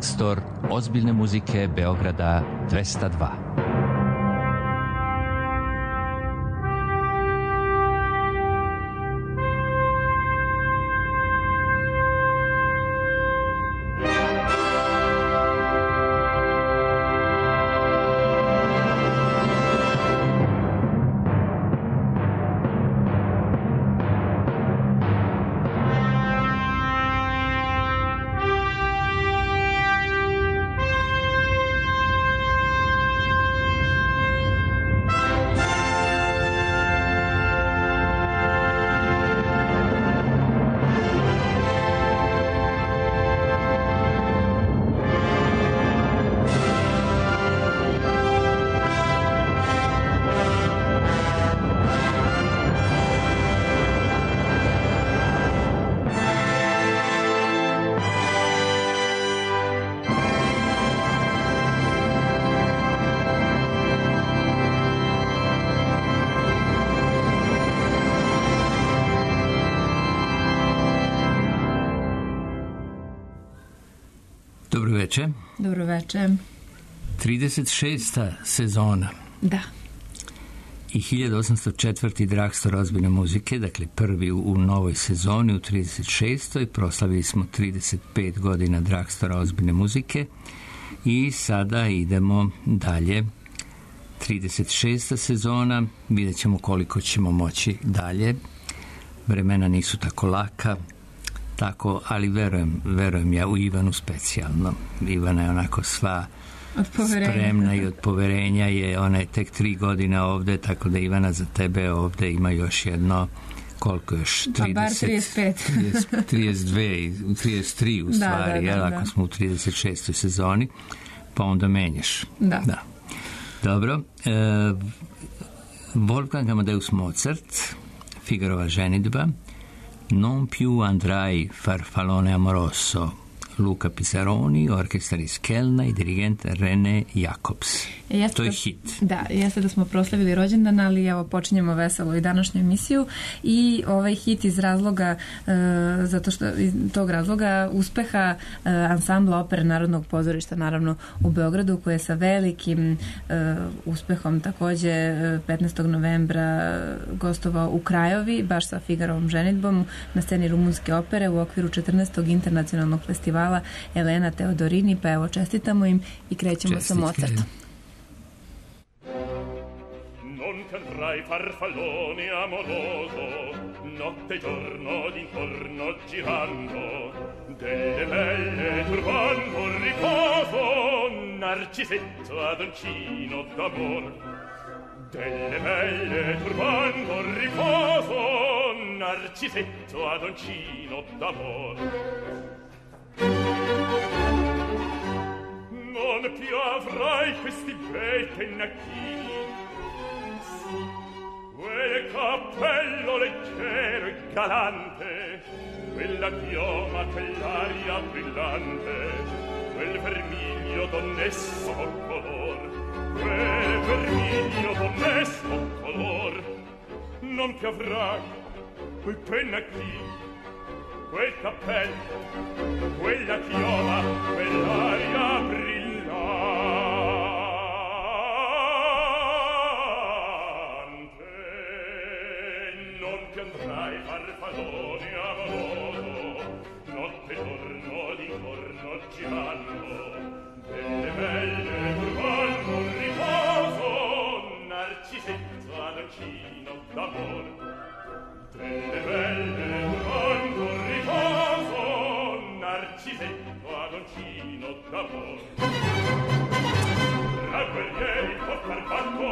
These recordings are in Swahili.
Drugstore ozbiljne muzike Beograda 202. Dobro večer. 36. sezona. Da. I 1804. Drugstore ozbiljne muzike, dakle prvi u novoj sezoni, u 36. proslavili smo 35 godina Drugstore ozbiljne muzike i sada idemo dalje. 36. sezona, vidjet ćemo koliko ćemo moći dalje. Vremena nisu tako laka. Tako, ali verujem ja u Ivanu specijalno. Ivana je onako sva spremna i od poverenja je, ona je tek 3 godine ovde, tako da Ivana za tebe ovde ima još jedno, koliko još? 30, pa bar 35. 33 u stvari, da. Ako smo u 36. sezoni, pa onda menjaš. Da. Dobro. Wolfgang Amadeus Mozart, Figarova ženidba, Non più andrai farfallone amoroso, Luca Pisaroni, orkestar iz Kelna i dirigent René Jacobs. To je hit. Da, jeste da smo proslavili rođendan, ali evo počinjemo veselo i današnju emisiju i ovaj hit iz razloga, zato što iz tog razloga uspeha ansambla opere Narodnog pozorišta, naravno u Beogradu, koje je sa velikim uspehom takođe 15. novembra gostovao u Krajovi, baš sa Figarovom ženidbom na sceni rumunske opere u okviru 14. internacionalnog festivala Elena Teodorini, pa evo čestitamo im i krećemo sa Mozartom. Non cadrai farfallone amoroso, notte e giorno d'intorno girando, delle belle turbando il riposo, narcisetto adoncino d'amor. Delle belle turbando il riposo, narcisetto adoncino d'amor. Non più avrai questi bei pennacchini, quel cappello leggero e galante, quella chioma, quell'aria brillante, quel vermiglio d'onesto color, quel vermiglio d'onesto color. Non più avrai quei pennacchini, quel cappello, quella chioma, quell'aria brillante. Non ti andrai farfallone amoroso, notte e giorno d'intorno girando, delle belle turbando il riposo, narcisetto adoncino d'amor. Delle belle turbando il riposo, narcisetto adoncino d'amor. Tra guerrieri porta il bacco,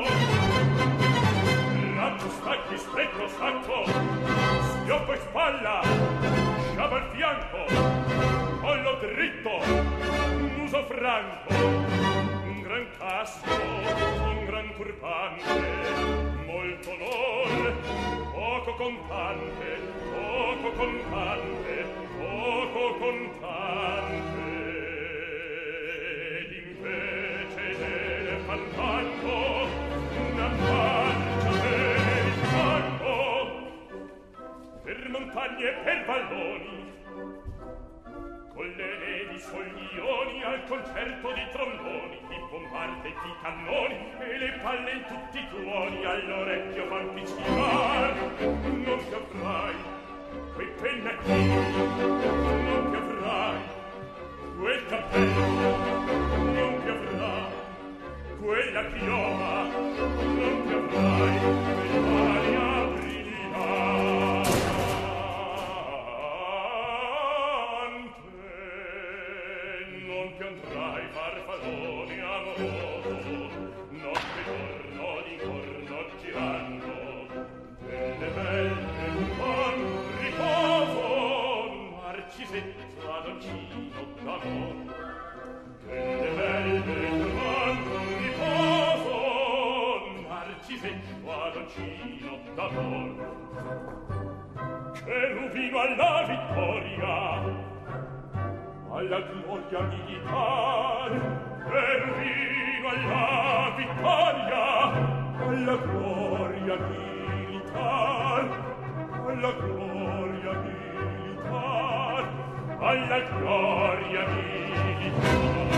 raggio stacchi stretto sacco, schioppo in spalla, sciaba al fianco, collo dritto, muso franco, un gran casco, un gran turbante, molto onor, poco contante, poco contante, poco contante. Ed invece deve fantango una marcia per il fango, per montagne e per valloni, con le levi soglioni al concerto di tromboni, di bombarde e di cannoni e le palle in tutti i tuoni all'orecchio fan picchiar. Non ti avrai quei pennacchini, non ti avrai quel cappello, non ti avrai quella chioma, non ti avrai quell'aria farfallone amoroso, notte giorno di corno girando, delle belle fan riposo, Narcisetto Adoncino d'amor. Delle belle fan riposo, Narcisetto Adoncino d'amor. Cherubino alla vittoria, alla gloria militare, Cherubino alla vittoria, alla gloria militare, alla gloria militare, alla gloria militare.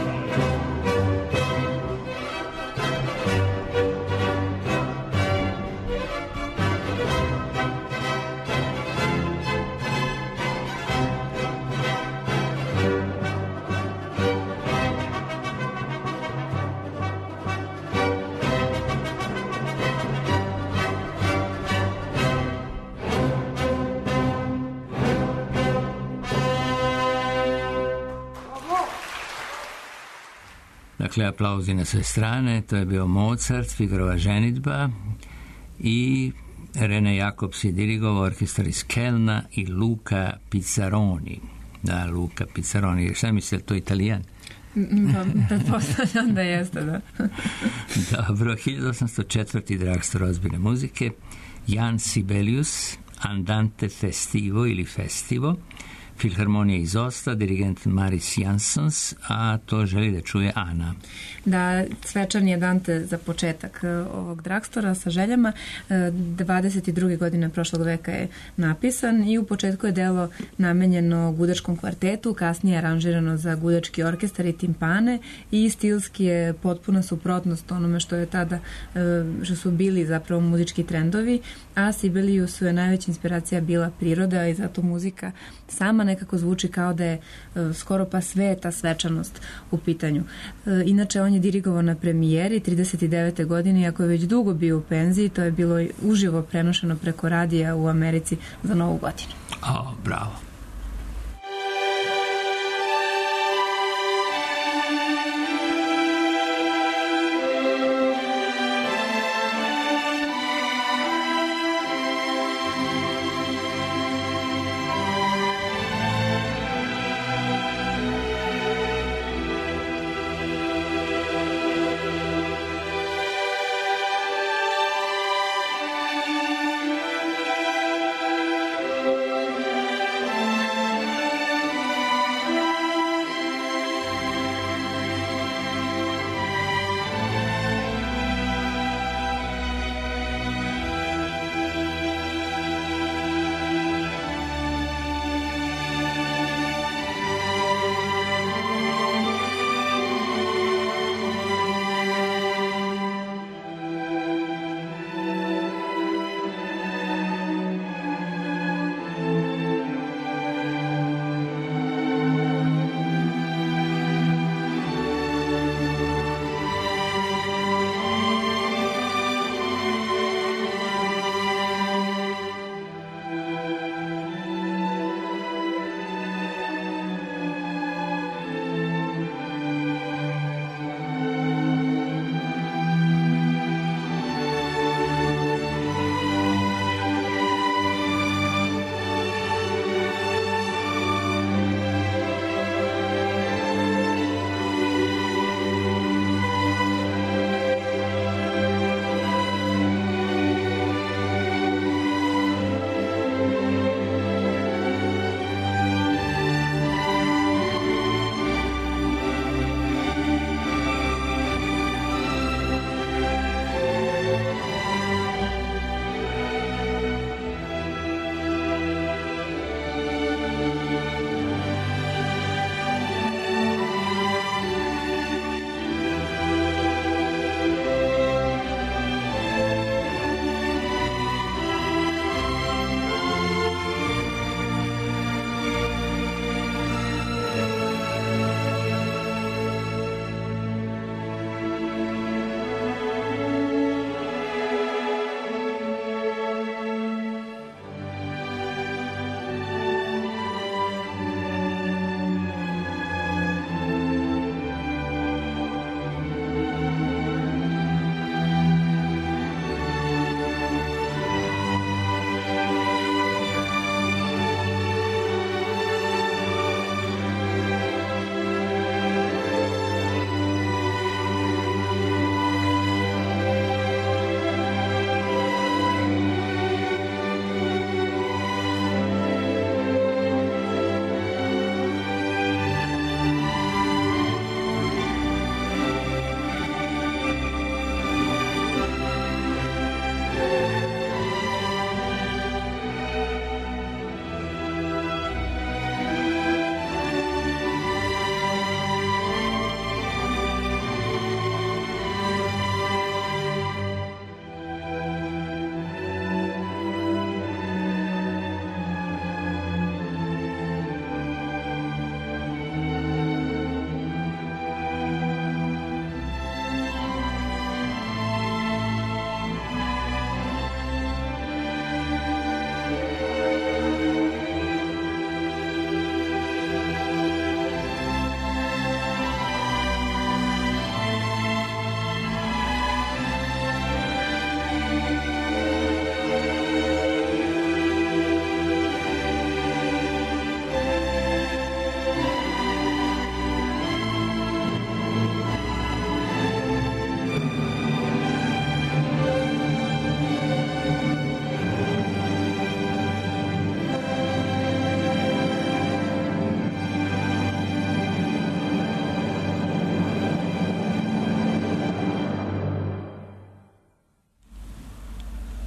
Dakle, aplauzi na sve strane. To je bio Mozart, Figarova ženidba i Rene Jakobs je dirigovao, orkestar iz Kelna i Luca Pizzaroni. Da, Luca Pizzaroni. Šta mislite, to je Italijan? Pretpostavljam da jeste, da. Dobro, 1804. Dragster ozbiljne muzike, Jan Sibelius, Andante Festivo ili Festivo, Filharmonija iz Osta, dirigent Maris Jansons, a to želi da čuje Ana. Da, svečan je Dante za početak ovog Dragstora sa željama. 22. godine prošlog veka je napisan i u početku je delo namenjeno gudačkom kvartetu, kasnije aranžirano za gudački orkestar i timpane i stilski je potpuna suprotnost onome što je tada, što su bili zapravo muzički trendovi, a Sibeliusu je najveća inspiracija bila priroda i zato muzika sama nekako zvuči kao da je skoro pa sveta svečanost u pitanju. Inače, on je dirigovao na premijeri 39. godine, iako je već dugo bio u penziji, to je bilo uživo prenošeno preko radija u Americi za Novu godinu. Bravo.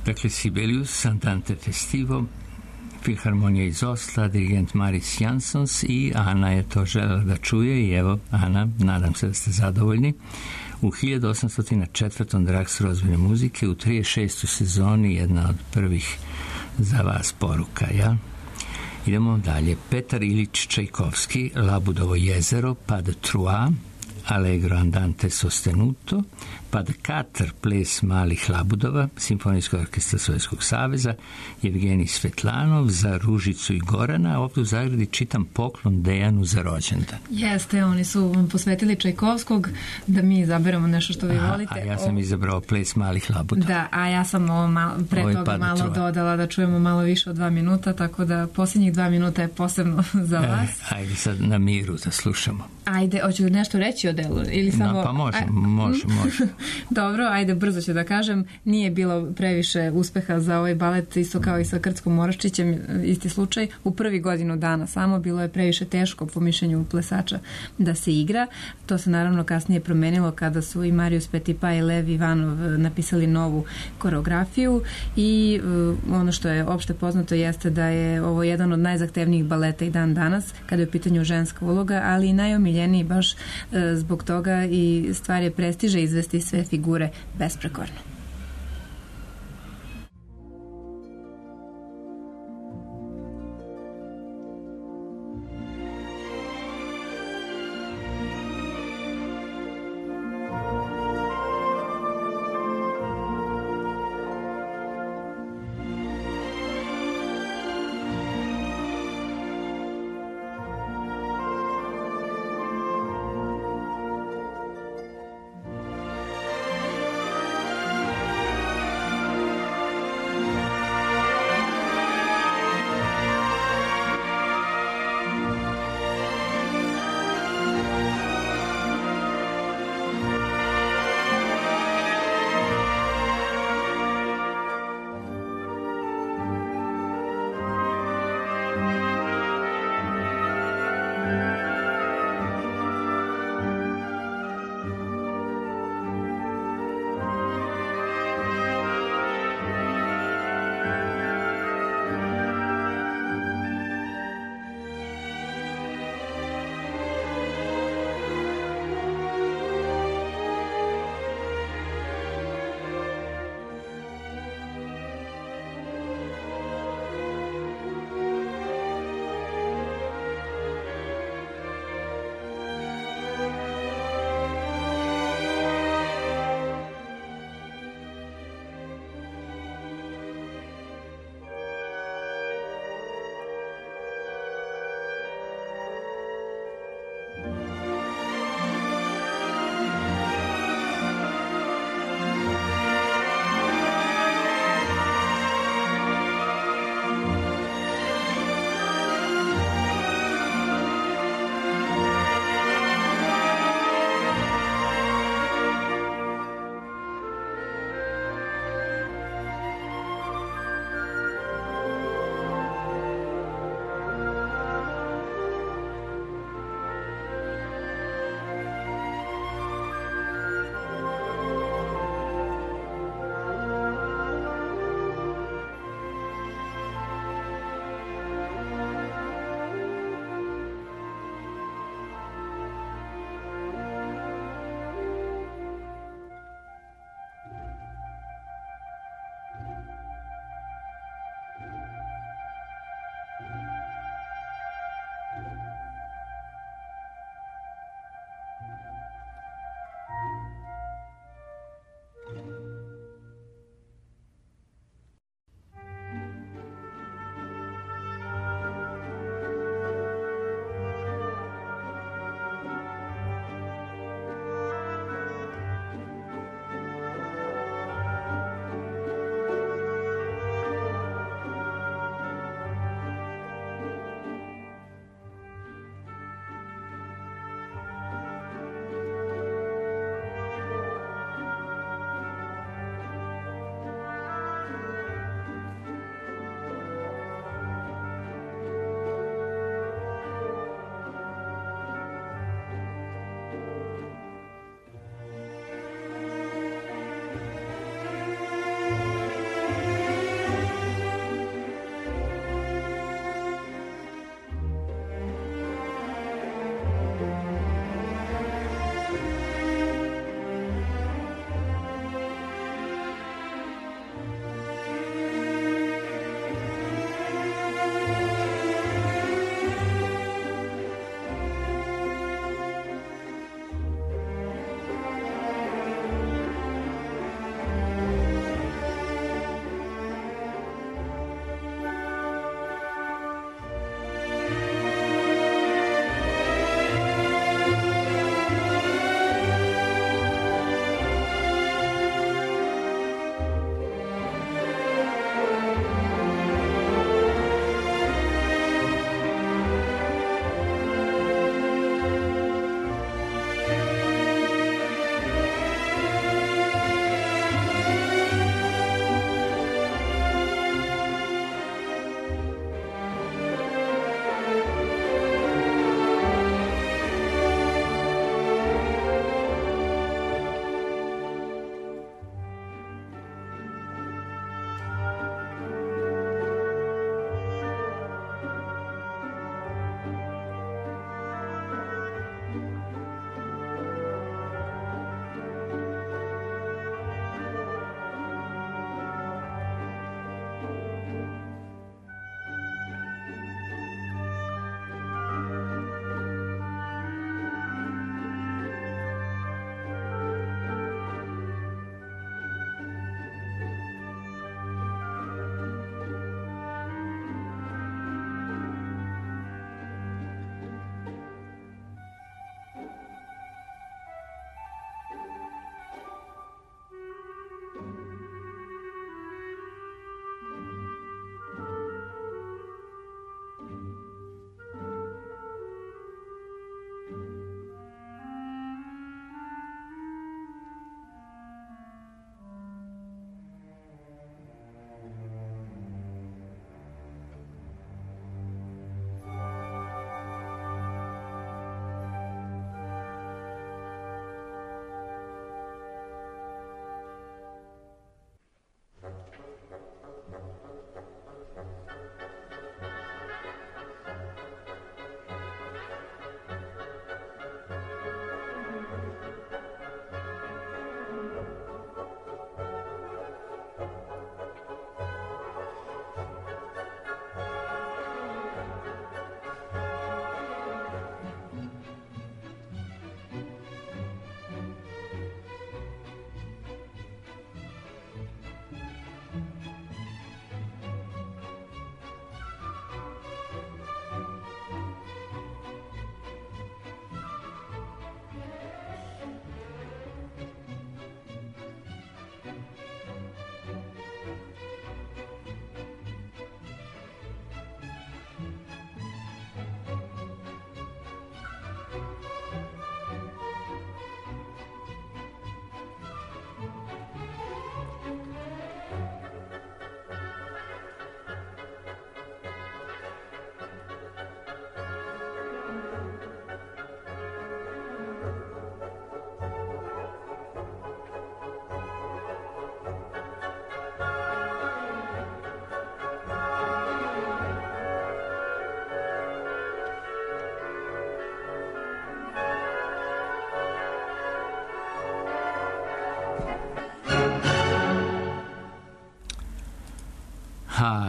Dakle, Sibelius, Andante Festivo, Filharmonija iz Osla, dirigent Maris Jansons i Ana je to želela da čuje i evo, Ana, nadam se da ste zadovoljni. U 1804. Dragster ozbiljne muzike u 36. sezoni jedna od prvih za vas poruka, ja? Idemo dalje. Petar Ilić Čajkovski, Labudovo jezero, Pas de Trois, Allegro andante sostenuto, Pad Katar, ples malih labudova, Simfonijskog orkestra Sovjetskog saveza, Evgenij Svetlanov za Ružicu i Gorana, a ovdje u zagradi čitam poklon Dejanu za rođendan. Jeste, oni su vam posvetili Čajkovskog, da mi izaberemo nešto što vi volite. A ja sam izabrao ples malih labudova. Da, a ja sam pre toga malo dodala da čujemo malo više od 2 minuta, tako da posljednjih 2 minuta je posebno za vas. Ajde sad na miru da slušamo. Ajde, hoću nešto reći o delu? Ili samo... Pa može. Dobro, ajde, brzo ću da kažem. Nije bilo previše uspeha za ovaj balet, isto kao i sa Krckom Moraščićem, isti slučaj. U prvi godinu dana samo bilo je previše teško po mišljenju plesača da se igra. To se naravno kasnije promenilo kada su i Marius Petipa i Lev Ivanov napisali novu koreografiju i ono što je opšte poznato jeste da je ovo jedan od najzahtevnijih baleta i dan danas kada je u pitanju ženska uloga, ali i najomiljeniji baš zbog toga i stvar je prestiže izvesti sve figure besprekorno.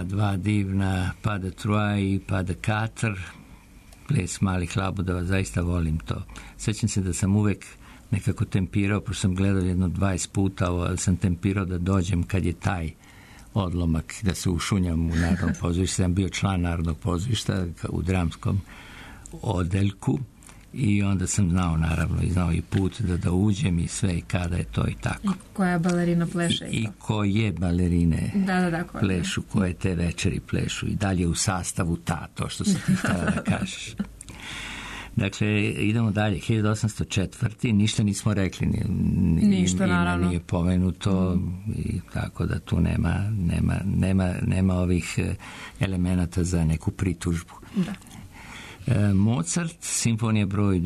dva divna, Pas de Trois i Pas de Quatre, ples malih labudova, zaista volim to. Sećam se da sam uvek nekako tempirao, pošto sam gledao jedno 20 puta, ali sam tempirao da dođem kad je taj odlomak, da se ušunjam u Narodnom pozorištu. Sam bio član Narodnog pozorišta u dramskom odeljku i onda sam znao, naravno, i znao i put da uđem i sve i kada je to i tako. I koja balerina pleše. I koje balerine koje plešu, koje te večeri plešu i dalje u sastavu to što si ti htjela da kažeš. Dakle, idemo dalje. 1804. Ništa nismo rekli. Ništa, naravno. Nije pomenuto i tako da tu nema ovih elemenata za neku pritužbu. Da. Mozart, simfonija broj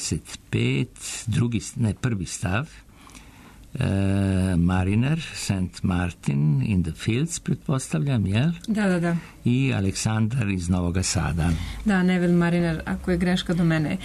25, prvi stav, Mariner, St. Martin in the Fields, pretpostavljam, jel? Da. I Aleksandar iz Novoga Sada. Da, Neville Mariner, ako je greška do mene.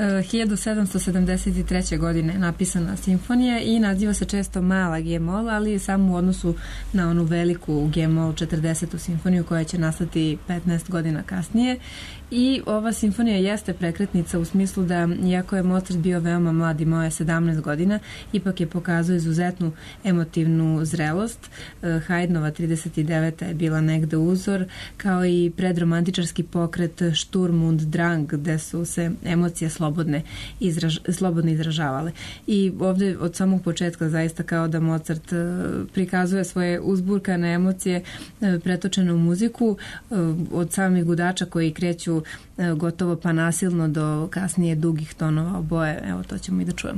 1773. godine napisana simfonija i naziva se često mala G-mol, ali samo u odnosu na onu veliku G-mol 40. simfoniju koja će nastati 15 godina kasnije. I ova simfonija jeste prekretnica u smislu da, iako je Mozart bio veoma mlad, imao je 17 godina, ipak je pokazao izuzetnu emotivnu zrelost. Haydnova 39. je bila negde uzor, kao i predromantičarski pokret Sturm und Drang, gde su se emocije slobodno izražavale. I ovdje od samog početka zaista kao da Mozart prikazuje svoje uzburkane emocije pretočene u muziku, od samih gudača koji kreću gotovo pa nasilno do kasnije dugih tonova oboje. Evo, to ćemo i da čujemo.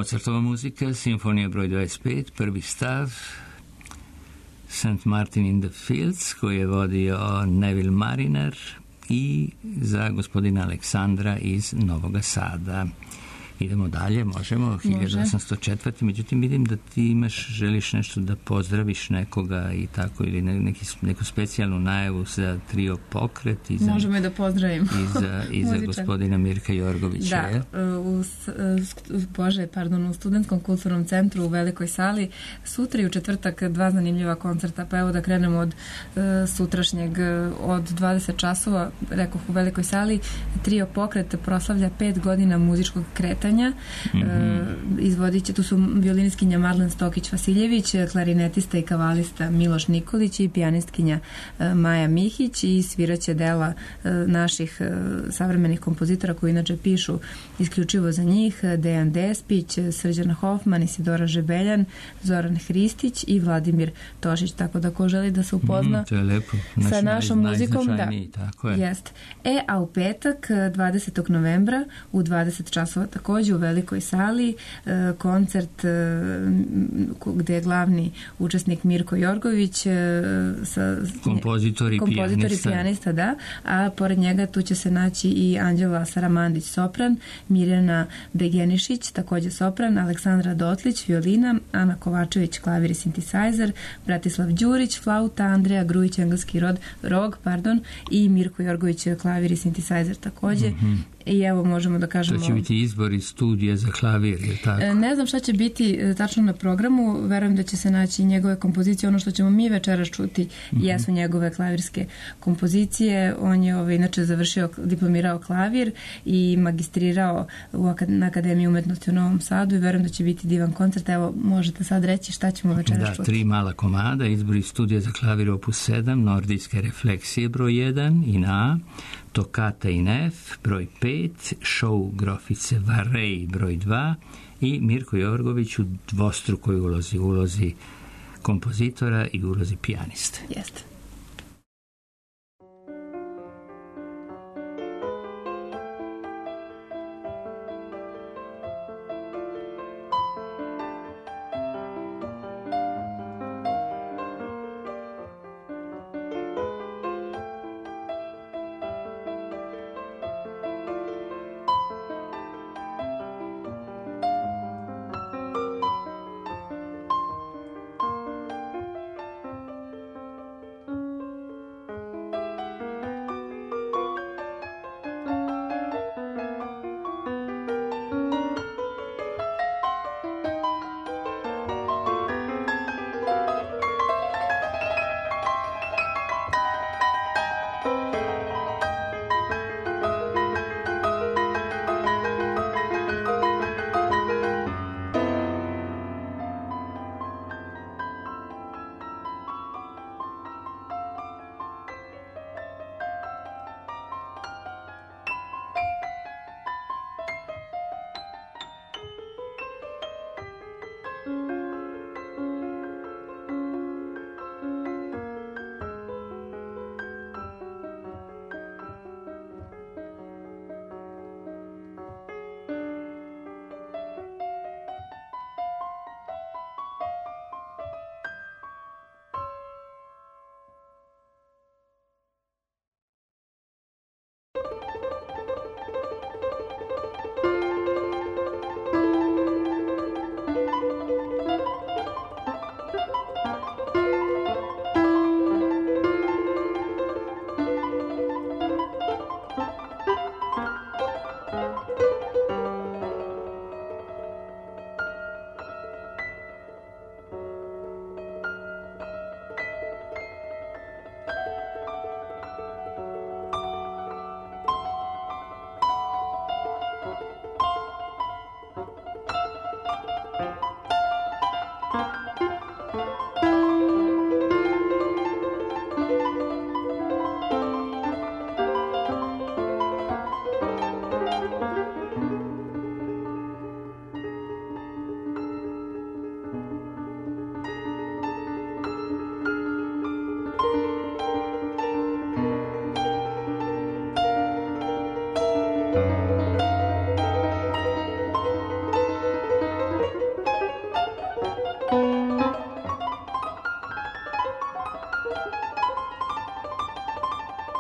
Mozartova muzika, simfonija broj 25, prvi stav, St. Martin in the Fields, koji je vodio Neville Mariner, i za gospodina Aleksandra iz Novog Sada. Idemo dalje, možemo, 1804. Međutim, vidim da ti želiš nešto da pozdraviš nekoga i tako, ili neku specijalnu najavu za trio Pokret. Možemo i da pozdravim. I za gospodina Mirka Jorgovića. Da, u Studentskom kulturnom centru u Velikoj sali sutra i u četvrtak 2 zanimljiva koncerta, pa evo da krenemo od sutrašnjeg, od 20 časova, rekoh u Velikoj sali, trio Pokret proslavlja 5 godina muzičkog kretanja. Izvodit će, tu su violiniskinja Marlen Stokić-Vasiljević, klarinetista i kavalista Miloš Nikolić i pijanistkinja Maja Mihić, i sviraće dela naših savremenih kompozitora koji inače pišu isključivo za njih: Dejan Despić, Srđan Hoffman, Isidora Žebeljan, Zoran Hristić i Vladimir Tošić, tako da ko želi da se upozna to je lepo. Sa našom muzikom, da, tako je. Jest. A u petak 20. novembra u 20 časova također u Velikoj sali koncert gde je glavni učesnik Mirko Jorgović, kompozitor i pijanista, da, a pored njega tu će se naći i Anđela Saramandić sopran, Mirjana Begenišić također sopran, Aleksandra Dotlić violina, Ana Kovačević klavir i sintesajzer, Bratislav Đurić flauta, Andreja Grujić engleski rog i Mirko Jorgović klavir i sintesajzer također. I evo možemo da kažemo... To će biti izbor iz studija za klavir, je tako? Ne znam šta će biti tačno na programu, verujem da će se naći njegove kompozicije. Ono što ćemo mi večeras čuti jesu njegove klavirske kompozicije. On je inače diplomirao klavir i magistrirao na Akademiji umetnosti u Novom Sadu i verujem da će biti divan koncert. Evo, možete sad reći šta ćemo večeras čuti. 3 mala komada, izbor iz studija za klavir opus 7, Nordijske refleksije broj 1 i na Tokata in F broj 5, Show Grofice Varej broj 2 i Mirko Jorgović u dvostrukoj ulozi kompozitora i ulozi pijaniste. Jeste.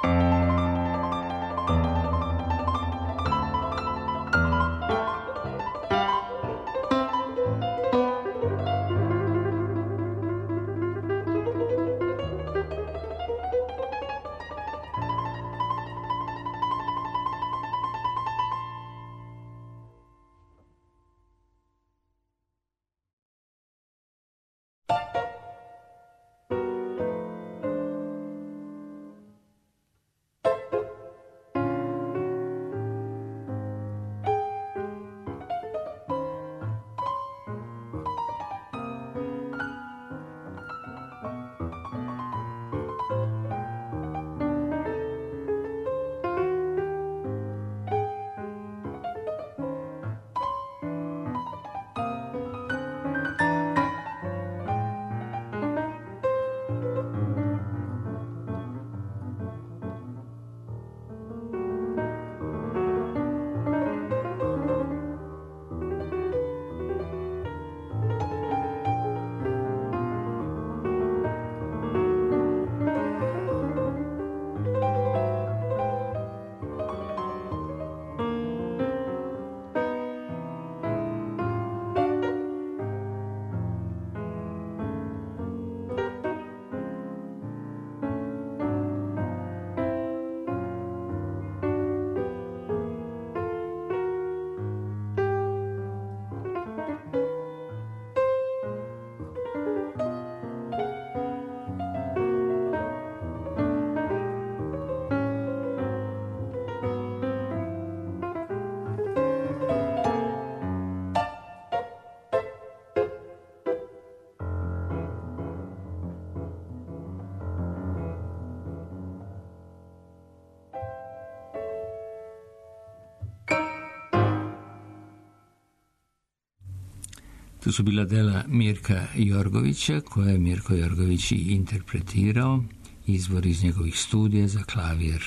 To su bila dela Mirka Jorgovića, koje je Mirko Jorgović i interpretirao, izvor iz njegovih studija za klavir.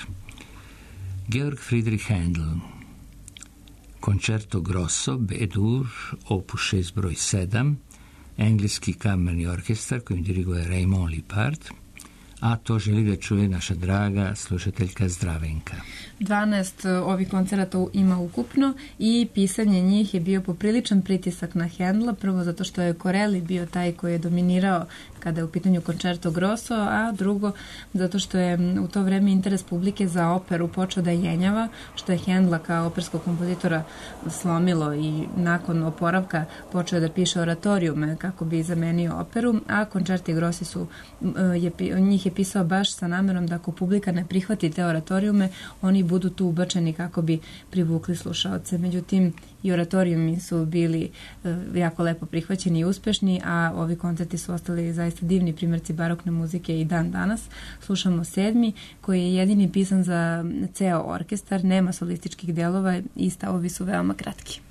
Georg Friedrich Händel, Concerto Grosso, B-dur, opus 6 broj 7, engleski kamerni orkestar kojim diriguje Raymond Lipard, a to želi da čuje naša draga slušateljka Zdravenka. 12 ovih koncerata ima ukupno i pisanje njih je bio popriličan pritisak na Händla, prvo zato što je Corelli bio taj koji je dominirao kada je u pitanju Concerto Grosso, a drugo zato što je u to vreme interes publike za operu počeo da jenjava, što je Händla kao operskog kompozitora slomilo i nakon oporavka počeo da piše oratorijume kako bi zamenio operu, a Concerti Grossi njih je pisao baš sa namerom da ako publika ne prihvati te oratorijume, oni budu tu ubačeni kako bi privukli slušaoce. Međutim, i oratorijumi su bili jako lepo prihvaćeni i uspešni, a ovi koncerti su ostali zaista divni primjerci barokne muzike i dan danas. Slušamo 7. koji je jedini pisan za ceo orkestar, nema solističkih delova i stavovi su veoma kratki.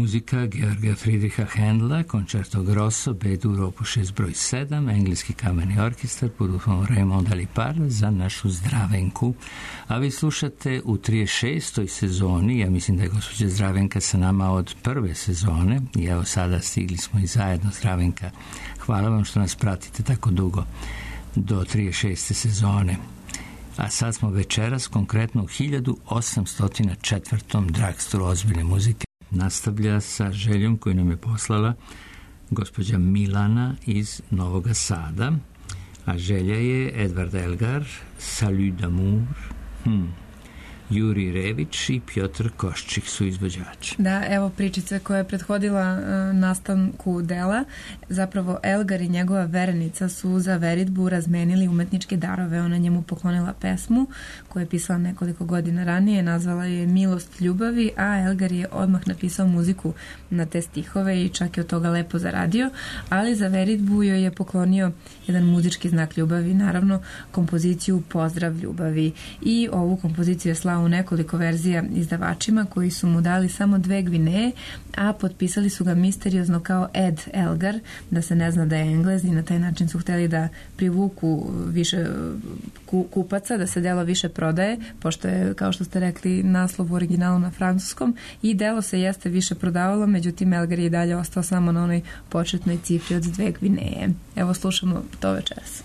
muzika Georga Friedricha Händla, Concerto Grosso, B-dur opus 6 broj 7, engleski kamerni orkestar pod vodstvom Raymonda Lipara za našu Zdravenku. A vi slušate u 36. sezoni, ja mislim da je gospođa Zdravenka sa nama od prve sezone i evo sada stigli smo i zajedno. Zdravenka, hvala vam što nas pratite tako dugo do 36. sezone. A sad smo večeras konkretno u 1804. dragstoru ozbiljne muzike. Nastavlja sa željom koju nam je poslala gospođa Milana iz Novog Sada, a želja je Edvard Elgar, Salut d'amour, Juri Rević i Piotr Koščik su izvođači. Da, evo pričice koja je prethodila nastanku dela. Zapravo Elgar i njegova verenica su za veritbu razmenili umetničke darove. Ona njemu poklonila pesmu koju je pisala nekoliko godina ranije, nazvala je Milost ljubavi, a Elgar je odmah napisao muziku na te stihove i čak je od toga lepo zaradio, ali za veritbu joj je poklonio jedan muzički znak ljubavi, naravno kompoziciju Pozdrav ljubavi, i ovu kompoziciju je slao u nekoliko verzija izdavačima koji su mu dali samo 2 gvineje, a potpisali su ga misteriozno kao Ed Elgar, da se ne zna da je Englez, i na taj način su hteli da privuku više kupaca, da se delo više prodaje, pošto je, kao što ste rekli, naslov u originalu na francuskom, i delo se jeste više prodavalo, međutim Elgar je i dalje ostao samo na onoj početnoj cifri od 2 gvineje. Evo slušamo to večeras.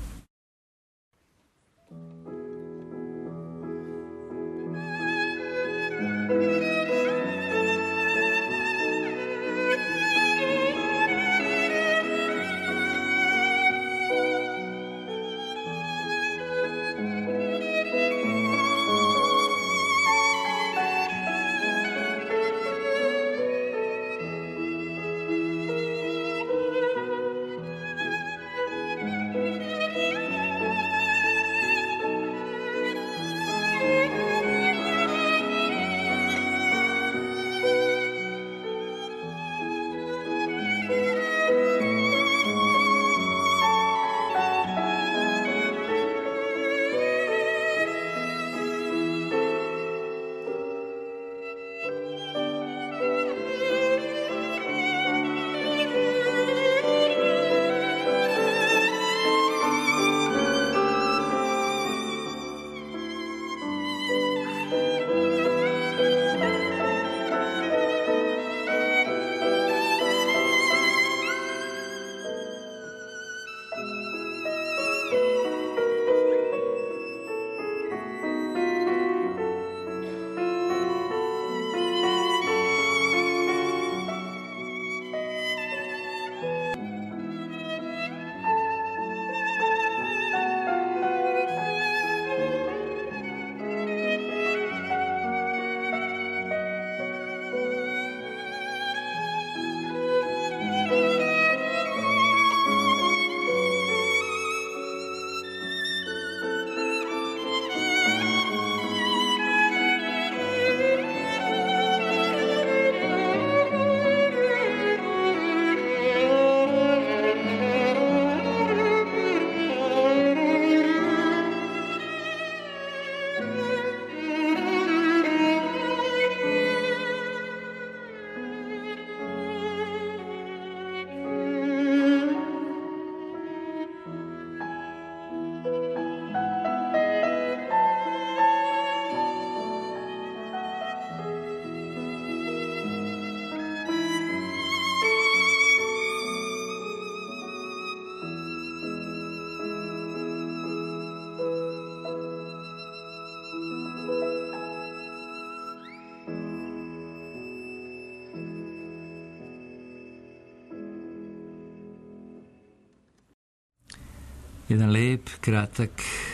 Jedan lep, kratak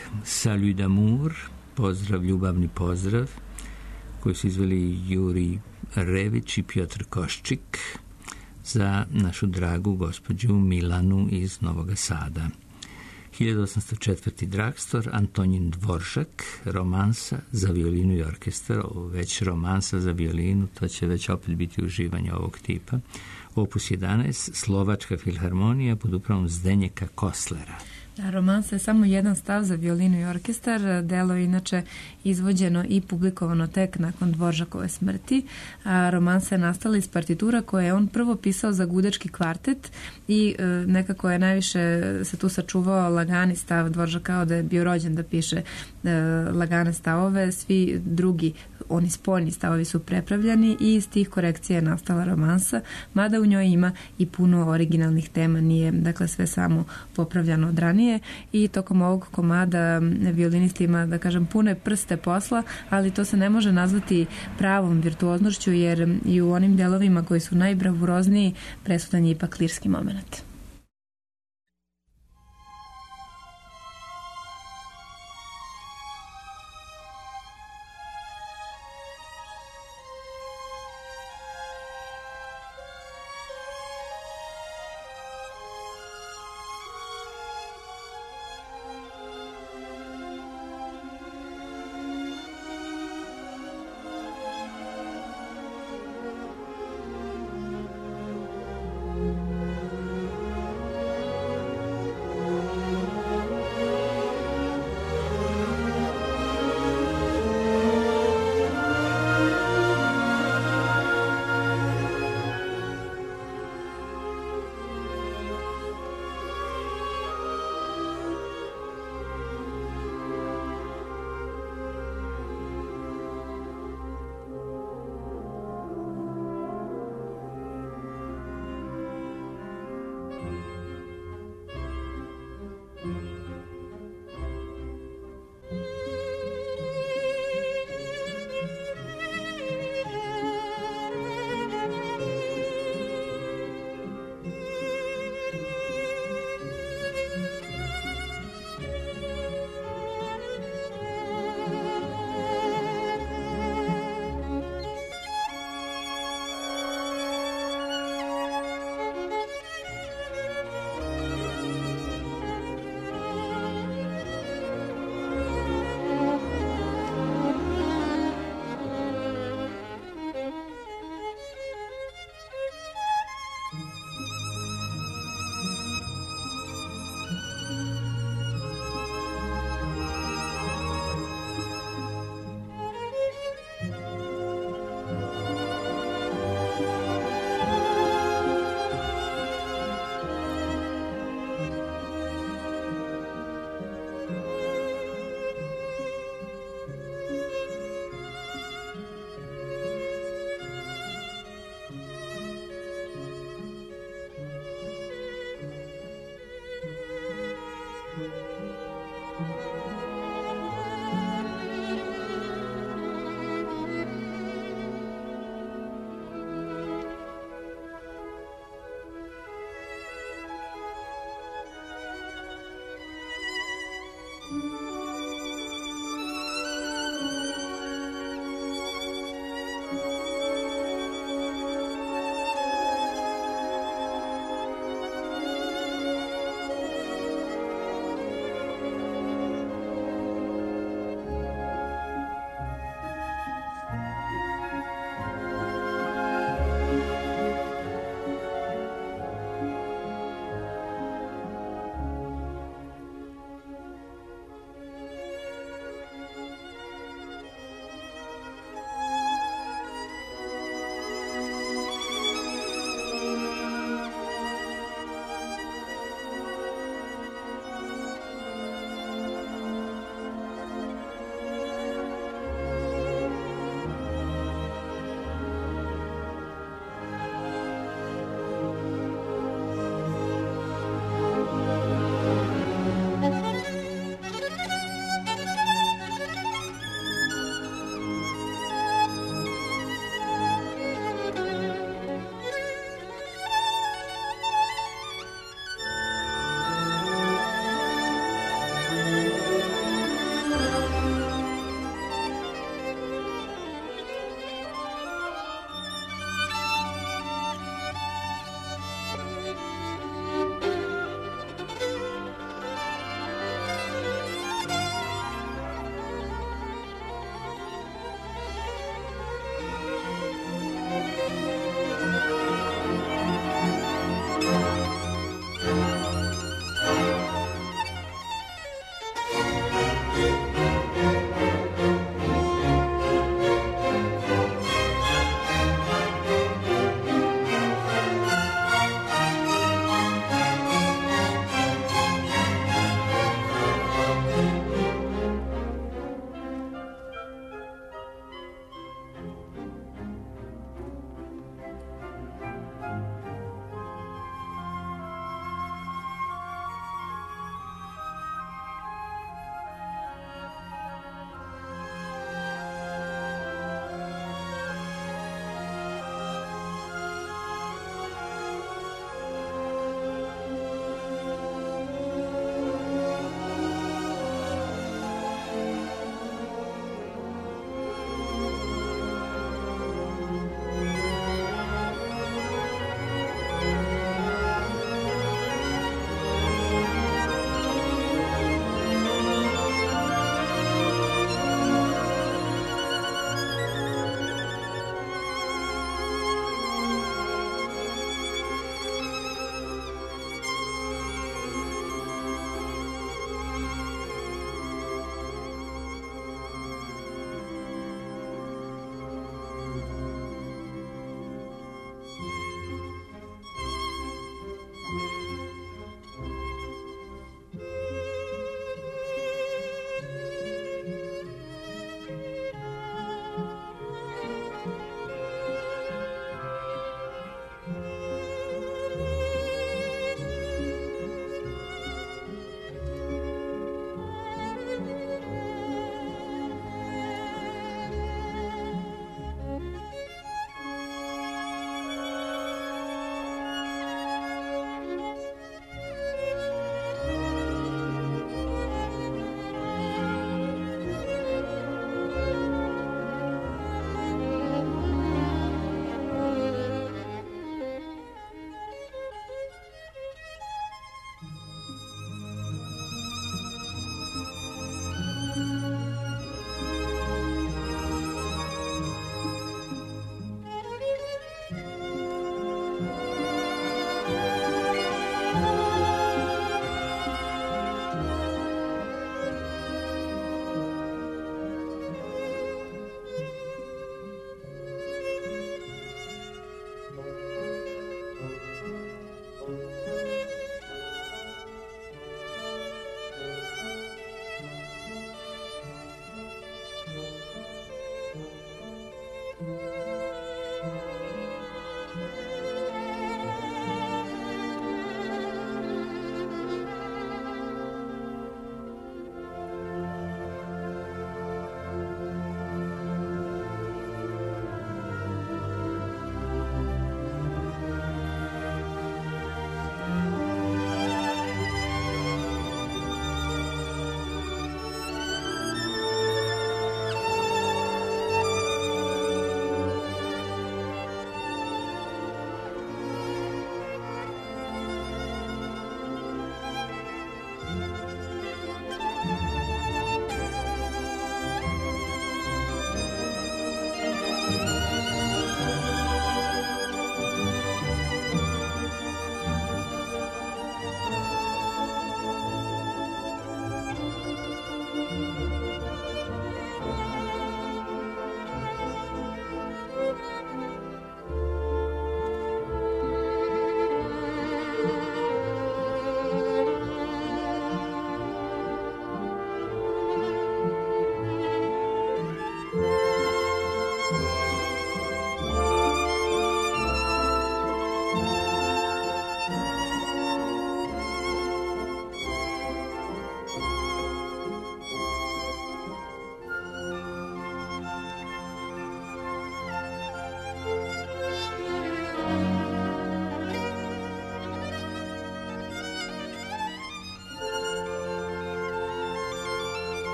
Salut d'amour, pozdrav, ljubavni pozdrav, koji su izveli Juri Rević i Piotr Koščik za našu dragu gospođu Milanu iz Novog Sada. 1804. dragstor, Antonin Dvoržak, romansa za violinu i orkestar. Ovo već romansa za violinu, to će već opet biti uživanje ovog tipa. Opus 11, Slovačka filharmonija pod upravom Zdenjeka Koslera. Romansa je samo jedan stav za violinu i orkestar. Delo je inače izvođeno i publikovano tek nakon Dvoržakove smrti. A romansa je nastala iz partitura koje je on prvo pisao za gudečki kvartet i nekako je najviše se tu sačuvao lagani stav Dvoržaka, da je bio rođen da piše lagane stavove. Svi drugi, oni spoljni stavovi su prepravljani i iz tih korekcija je nastala romansa, mada u njoj ima i puno originalnih tema, nije dakle sve samo popravljano od ranije. I tokom ovog komada violinist ima, da kažem, pune prste posla, ali to se ne može nazvati pravom virtuoznošću, jer i u onim delovima koji su najbravurozniji presudan je ipak lirski moment.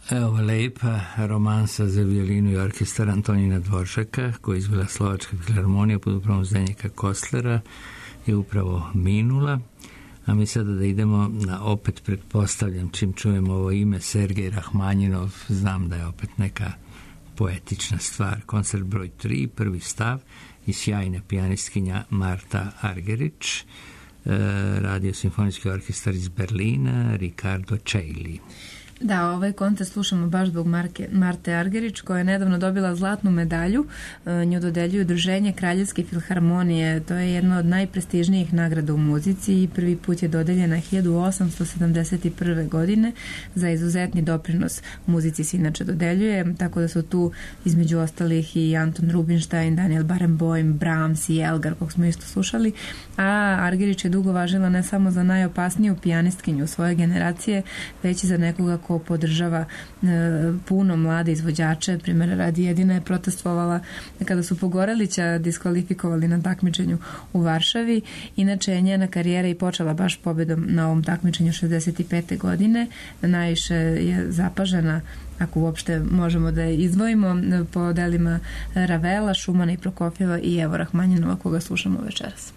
Evo lepa romansa za violinu i orkestar Antonina Dvoržaka, koju izvela Slovačka filharmonija pod upravom Zdenjaka Kostlera, je upravo minula. A mi sada da idemo na, opet pretpostavljam, čim čujem ovo ime, Sergej Rahmanjinov, znam da je opet neka poetična stvar. Koncert broj 3, prvi stav, i sjajna pijanistkinja Marta Argerich, Radio simfonijski orkestar iz Berlina, Riccardo Chailly. Da, ovaj koncert slušamo baš zbog Marte Argerich, koja je nedavno dobila zlatnu medalju. Nju dodeljuju Udruženje Kraljevske filharmonije. To je jedna od najprestižnijih nagrada u muzici i prvi put je dodeljena 1871. godine. Za izuzetni doprinos muzici se inače dodeljuje, tako da su tu između ostalih i Anton Rubinstein, Daniel Barenboim, Brahms i Elgar, kog smo isto slušali. A Argerich je dugo važila ne samo za najopasniju pijanistkinju svoje generacije, već i za nekoga ko podržava puno mlade izvođače. Primjera radi, jedina je protestvovala kada su Pogorelića diskvalifikovali na takmičenju u Varšavi. Inače je njena karijera i počela baš pobedom na ovom takmičenju 65. godine. Najviše je zapažena, ako uopšte možemo da je izdvojimo, po delima Ravela, Šumana i Prokofjeva i evo Rahmanjinova, koga slušamo večeras.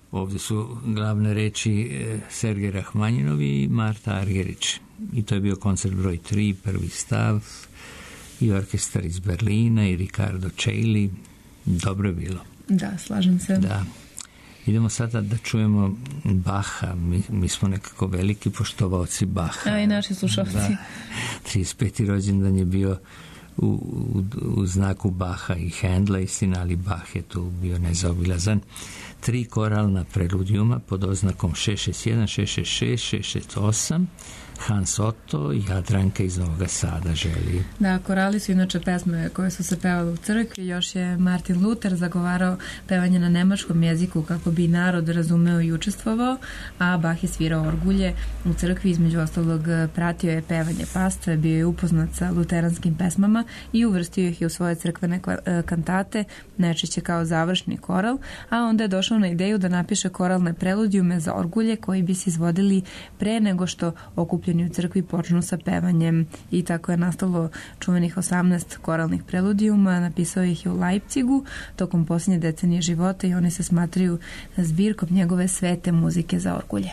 Ovdje su glavne reči Sergej Rahmanjinov i Marta Argerić. I to je bio koncert broj 3, prvi stav, i orkestar iz Berlina i Ricardo Chailly. Dobro je bilo. Da, slažem se. Da. Idemo sada da čujemo Baha. Mi smo nekako veliki poštovaoci Baha. A i naši slušalci. Da. 35. rođendan je bio u znaku Baha i Handla, istina, ali Bach je tu bio nezaobilazan. 3 koralna preludijuma pod oznakom 661, 666, 668. Hans Otto i Jadranka iz Novoga Sada želi. Da, korali su inače pesme koje su se pevale u crkvi. Još je Martin Luther zagovarao pevanje na nemačkom jeziku kako bi narod razumeo i učestvovao, a Bach je svirao orgulje u crkvi, između ostalog pratio je pevanje pastve, bio je upoznat sa luteranskim pesmama i uvrstio ih je u svoje crkvene kantate, najčešće kao završni koral, a onda je došao na ideju da napiše koralne preludijume za orgulje koji bi se izvodili pre nego što okupljeni u crkvi počnu sa pevanjem, i tako je nastalo čuvenih 18 koralnih preludijuma. Napisao ih je u Leipzigu tokom posljednje decenije života i oni se smatraju zbirkom njegove svete muzike za orgulje.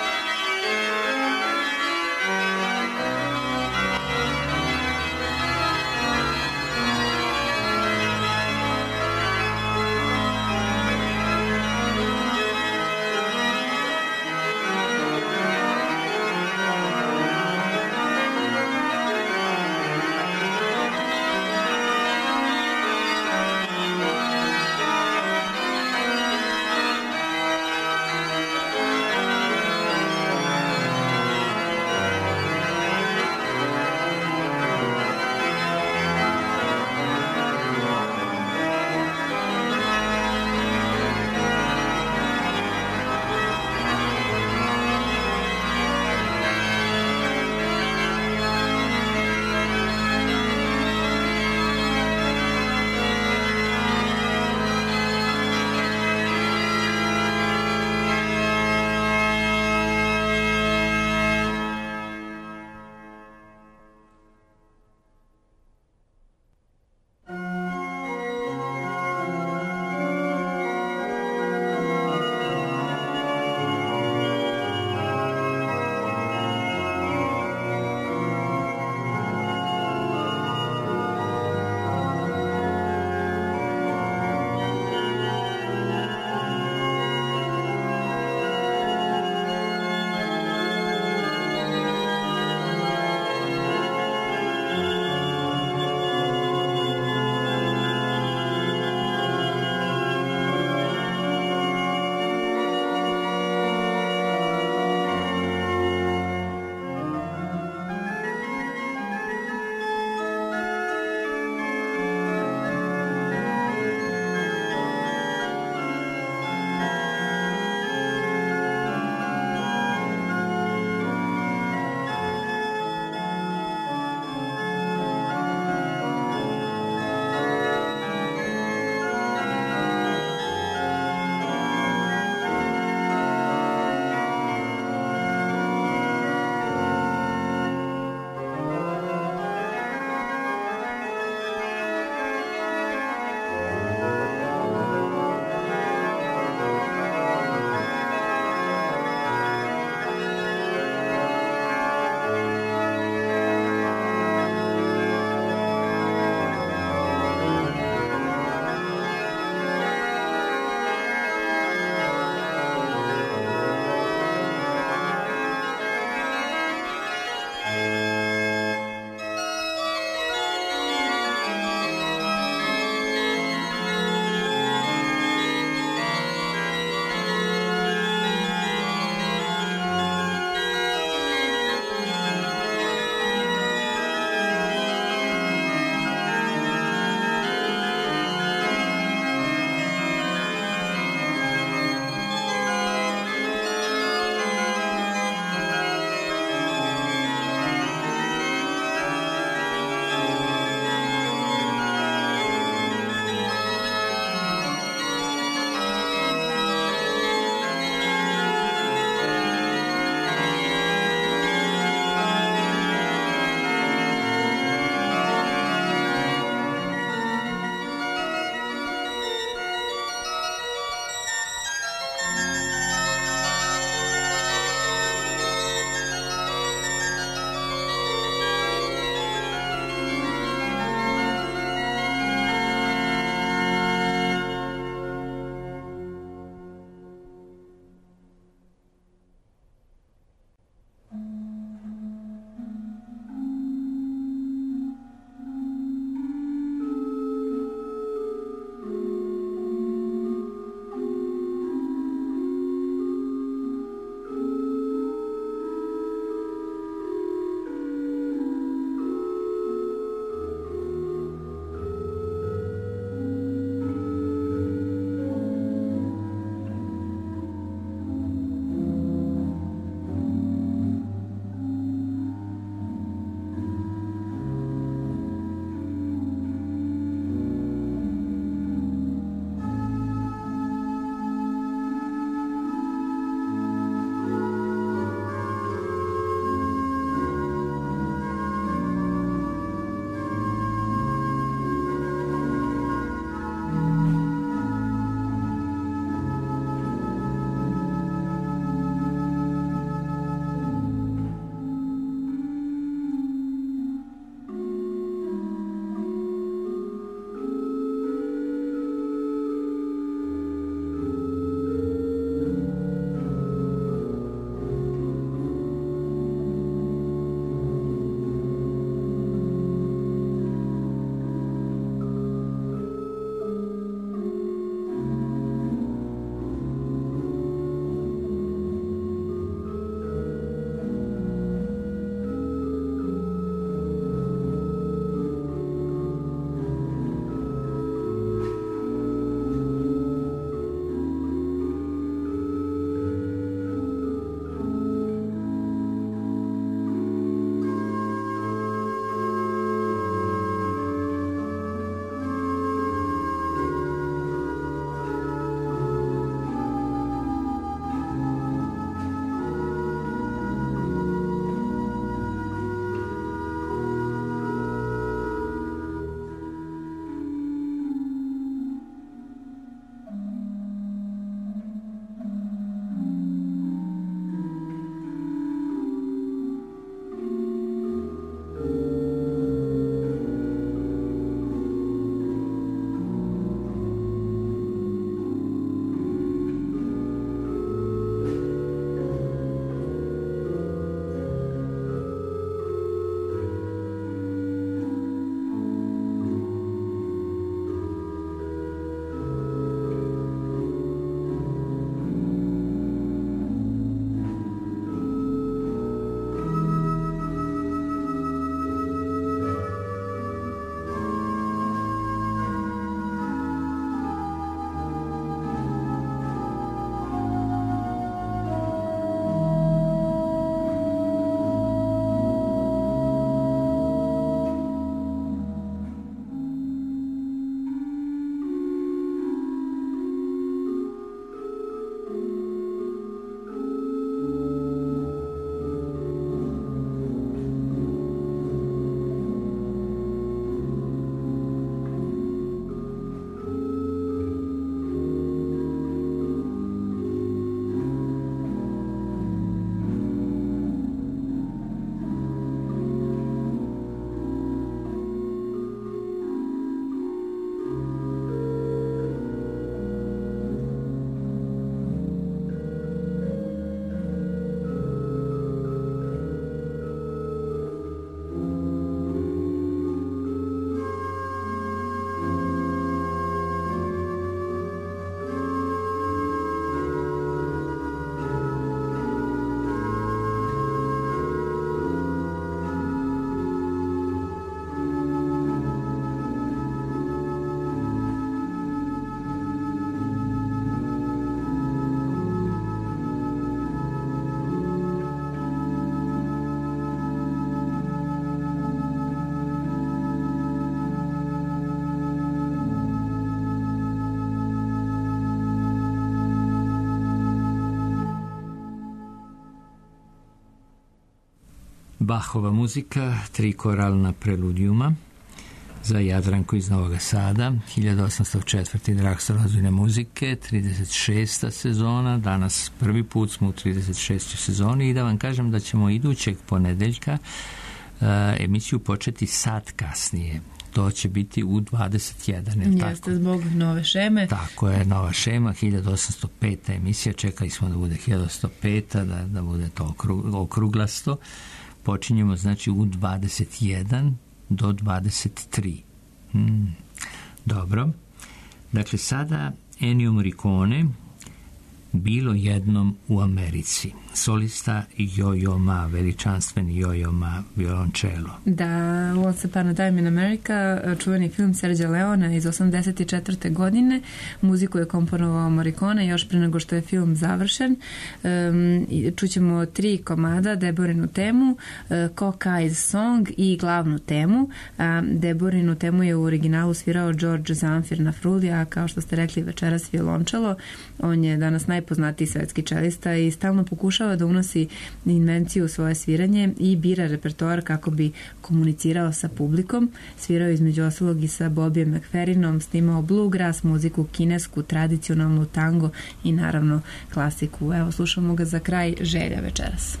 Bachova muzika, 3 koralna preludijuma za Jadranku iz Novog Sada, 1804. Dragstor ozbiljne muzike, 36. sezona, danas prvi put smo u 36. sezoni i da vam kažem da ćemo idućeg ponedeljka emisiju početi sat kasnije. To će biti u 21. Jeste, zbog nove šeme. Tako je, nova šema, 1805. emisija, čekali smo da bude 1805. da bude to okruglasto. Počinjemo znači u 21 do 23. Dobro. Dakle, sada Ennio Morricone, Bilo jednom u Americi. Solista Yo-Yo Ma, veličanstveni Yo-Yo Ma, violončelo. Da, Once Upon a Time in America, čuveni film Sergio Leona iz 84. godine. Muziku je komponovao Morricone još pre nego što je film završen. Čućemo 3 komada, Deborinu temu, Cockeyes Song i glavnu temu. Deborinu temu je u originalu svirao George Zamfir na fruli, a kao što ste rekli večeras violončelo. On je danas najpoznatiji svetski čelista i stalno pokušava da unosi invenciju u svoje sviranje i bira repertoar kako bi komunicirao sa publikom. Svirao između ostalog i sa Bobijem McFerrinom, snimao bluegrass muziku, kinesku, tradicionalnu tango i naravno klasiku. Evo, slušamo ga za kraj, Želja večeras.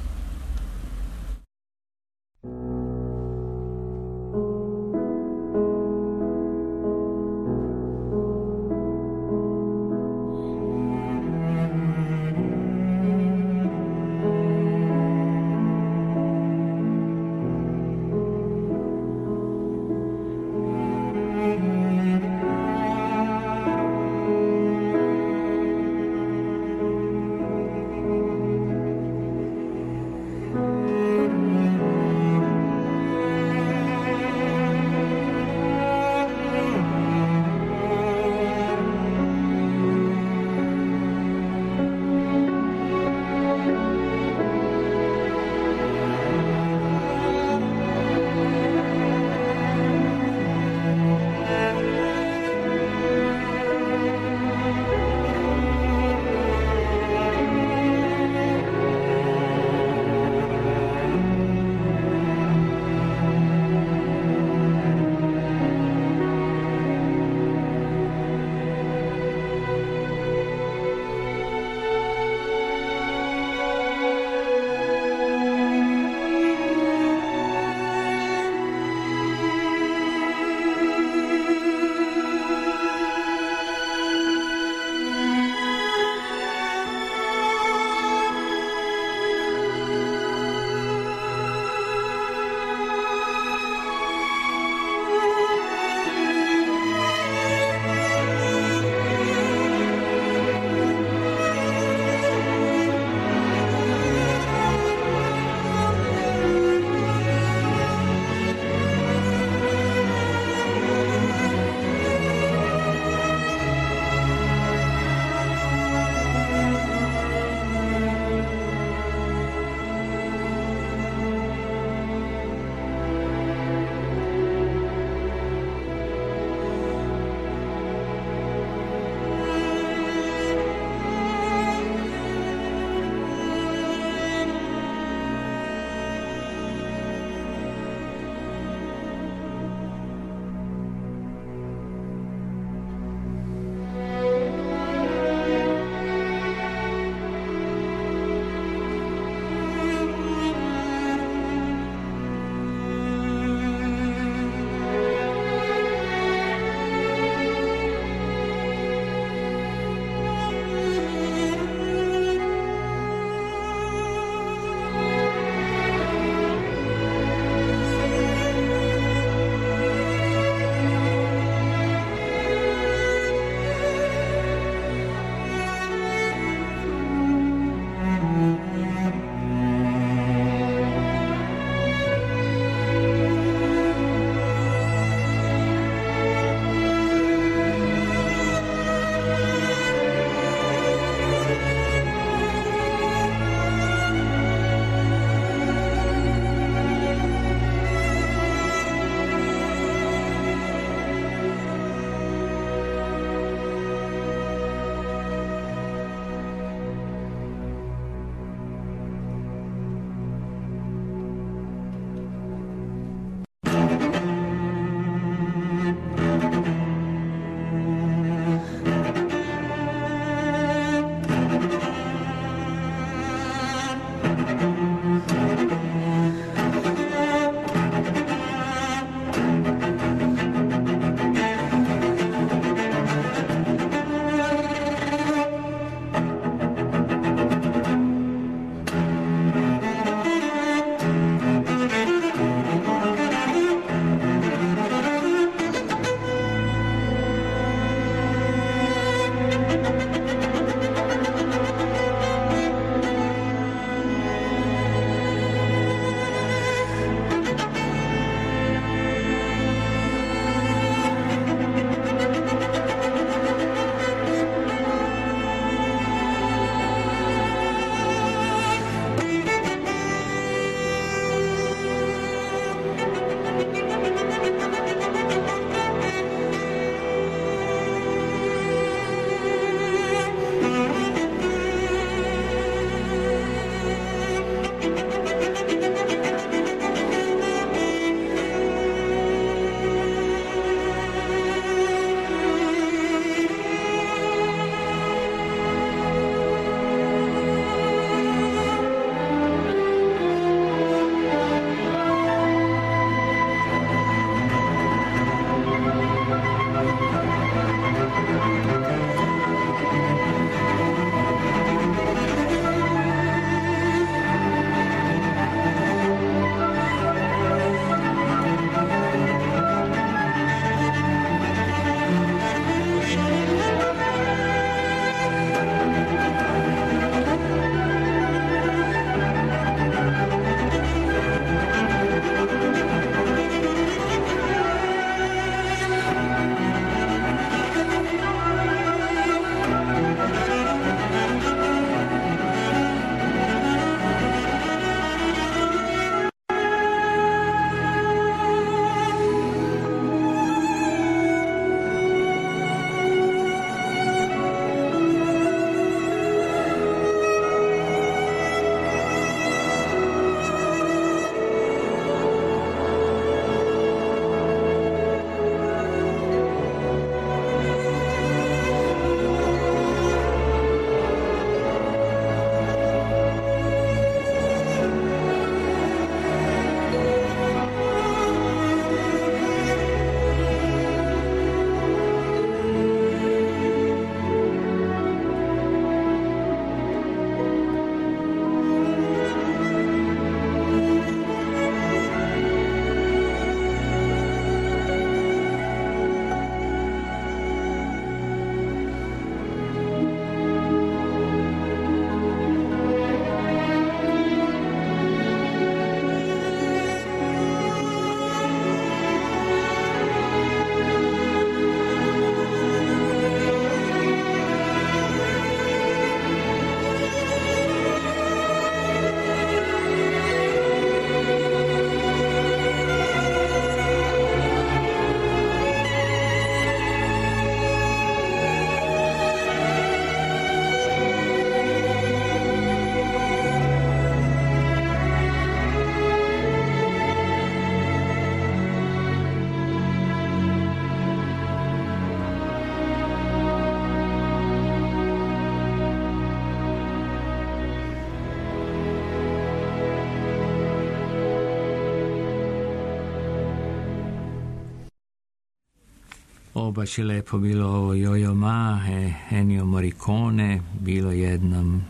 baš je lepo bilo ovo Yo-Yo Ma, Ennio Morricone, bilo jednom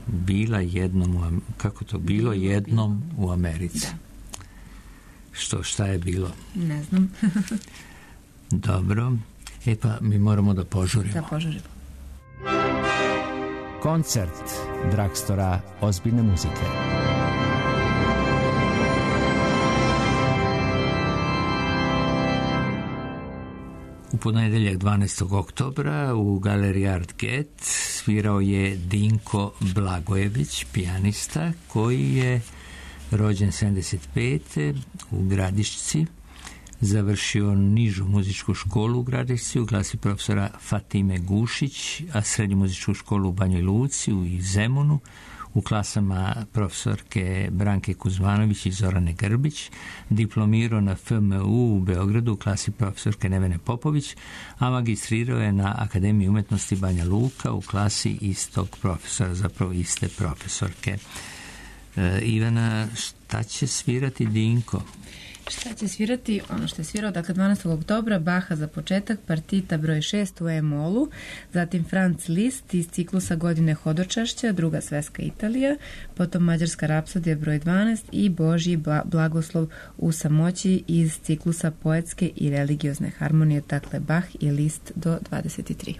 u Americi. Da. Šta je bilo? Ne znam. Dobro. Pa mi moramo da požurimo. Da požurimo. Koncert Dragstora ozbiljne muzike. U ponedeljak 12. oktobra u Galeriji Art Get svirao je Dinko Blagojević, pijanista, koji je rođen 75. u Gradišci, završio nižu muzičku školu u Gradišci u klasi profesora Fatime Gušić, a srednju muzičku školu u Banjoj Luci i Zemunu u klasama profesorke Branke Kuzmanović i Zorane Grbić, diplomirao na FMU u Beogradu u klasi profesorke Nevene Popović, a magistrirao je na Akademiji umjetnosti Banja Luka u klasi istog profesora, zapravo iste profesorke. Ivana, šta će svirati Dinko? Šta će svirati? Ono što je svirao, dakle 12. oktobra, Baha za početak, partita broj 6 u E-molu, zatim Franz Liszt iz ciklusa Godine hodočašća, druga sveska Italija, potom Mađarska rapsodija broj 12 i Božji blagoslov u samoći iz ciklusa poetske i religiozne harmonije, dakle Bach i Liszt do 23.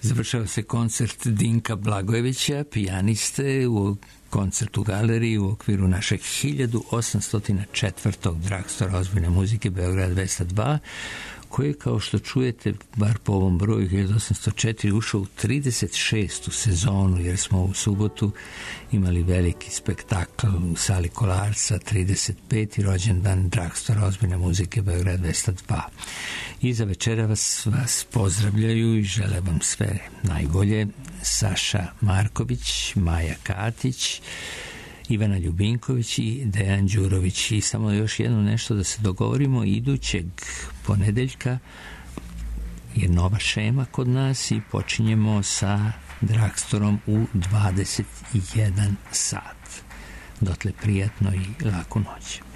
Završava se koncert Dinka Blagojevića, pijaniste, u koncertu galeriji u okviru našeg 1804. Dragstora ozbiljne muzike Beograd 202, koji, kao što čujete, bar po ovom broju 1804, ušao u 36. sezonu, jer smo u subotu imali veliki spektakl u sali Kolarca, 35. rođendan Dragstora ozbiljne muzike Beograd 202. I za večera vas pozdravljaju i žele vam sve najbolje Saša Marković, Maja Katić, Ivana Ljubinković i Dejan Đurović. I samo još jedno nešto da se dogovorimo, idućeg ponedeljka je nova šema kod nas i počinjemo sa Dragstorom u 21 sat. Dotle prijatno i laku noć.